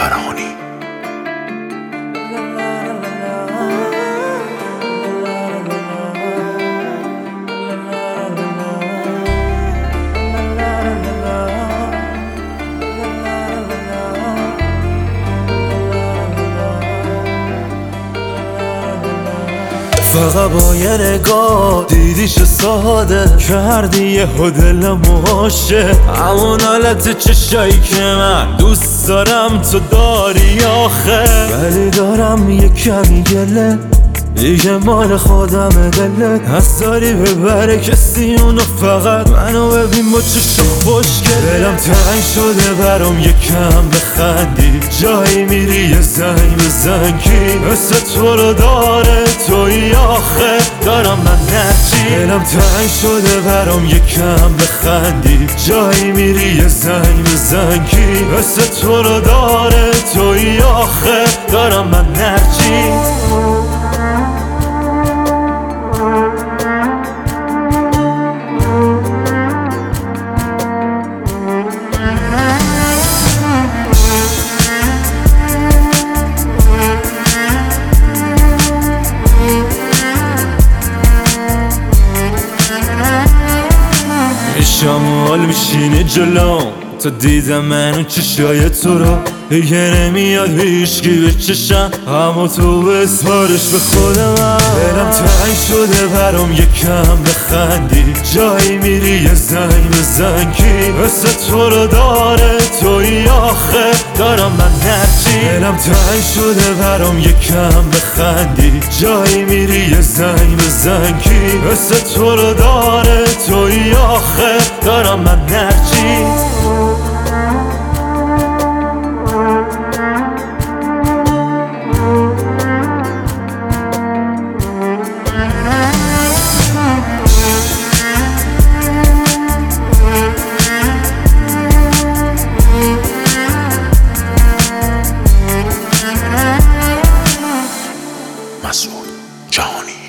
فراهانی. فقط با یه نگاه دیدیش ساده کردی یه دلم عاشق، همون حالت چشایی که من دوست دارم تو داری آخه. ولی دارم یه کمی گله دیگه مال خودم دلت هست، داری ببره کسی اونو فقط منو ببین با چشم خوشگل. دلم تنگ شده برام یکم بخندی، جایی میری یه زنگ بزن کی مثل تو رو داره توی آخه. دارم من نرچی دلم تنگ شده برام یکم بخندی، جایی میری یه زنگ بزن کی مثل تو رو داره توی آخه. دارم من نرچی شمال میشینه جلوم تا دیدم منو چشای تو رو دیگه نمیاد هیچکی به چشم، اما تو بسپارش به خودم. دلم تنگ شده برام یکم بخندی، جایی میری یه زنگ بزن کی مثل تو رو داره توی آخه. دارم من نرچی دلم تنگ شده برام یکم بخندی، جایی میری یه زنگ بزن کی مثل تو رو داره توی آخه. دارم من نرچی مسعود جهانی.